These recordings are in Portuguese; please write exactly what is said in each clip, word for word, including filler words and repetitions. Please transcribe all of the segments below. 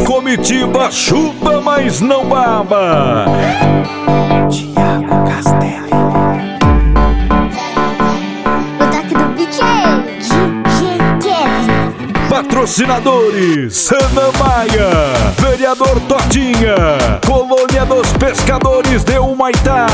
Comitiva chupa, mas não baba. Thiago Castelli. O toque do D J, D J Kevin. Patrocinadores: Ana Maia, Vereador Totinha, Colônia dos Pescadores de Humaitá.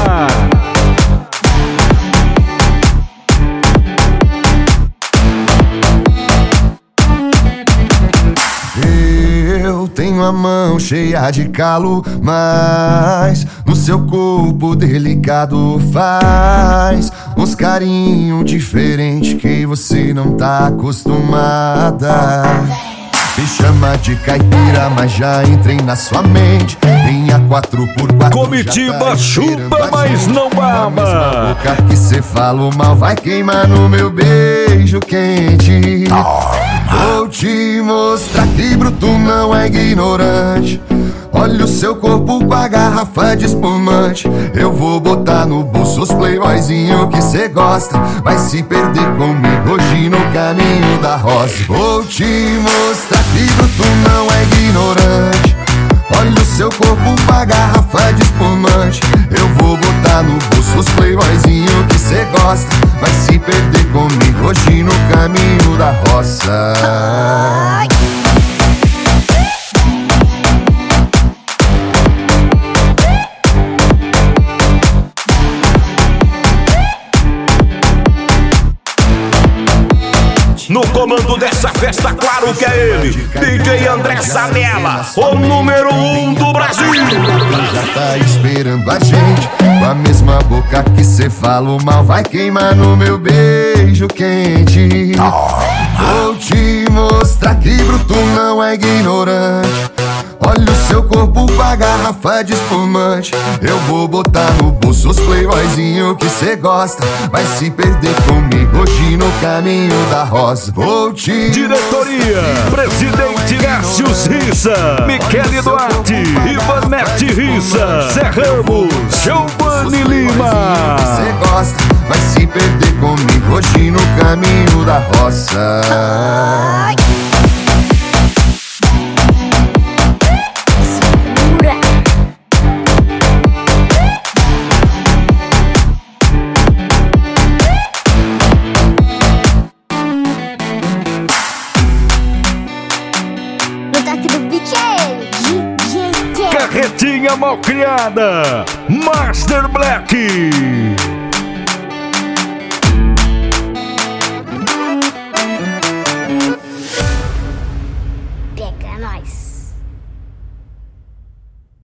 Eu tenho a mão cheia de calo, mas no seu corpo delicado faz uns carinho diferente que você não tá acostumada. Me chama de caipira, mas já entrei na sua mente. Minha quatro por quatro Comitiva tá chupa, mas não baba. Na mesma boca que cê fala mal vai queimar no meu beijo quente. Vou te mostrar que bruto não é ignorante. Olha o seu corpo com a garrafa de espumante. Eu vou botar no bolso os playboyzinho que cê gosta. Vai se perder comigo hoje no caminho da rosa. Vou te mostrar que bruto não é ignorante. Olha o seu corpo com a garrafa de espumante. Eu vou botar no bolso os playboyzinho que cê gosta. Vai se perder comigo hoje no caminho da roça. No comando dessa festa, claro que é ele, D J André Sanella, o número um do Brasil. Já tá esperando a gente. Com a mesma boca que cê fala mal vai queimar no meu beijo quente. Vou te mostrar que bruto não é ignorante. Olha o seu corpo com a garrafa de espumante. Eu vou botar no bolso os playboyzinho que cê gosta. Vai se perder comigo hoje no caminho da rosa. Vou te Diretoria: Presidente Gácios Rissa, Michele Duarte, Ivanete Rissa, Zé Ramos, Giovanni Lima. Cê gosta, vai se perder comigo hoje no caminho da roça. Carretinha malcriada, Master Black. Pega nós.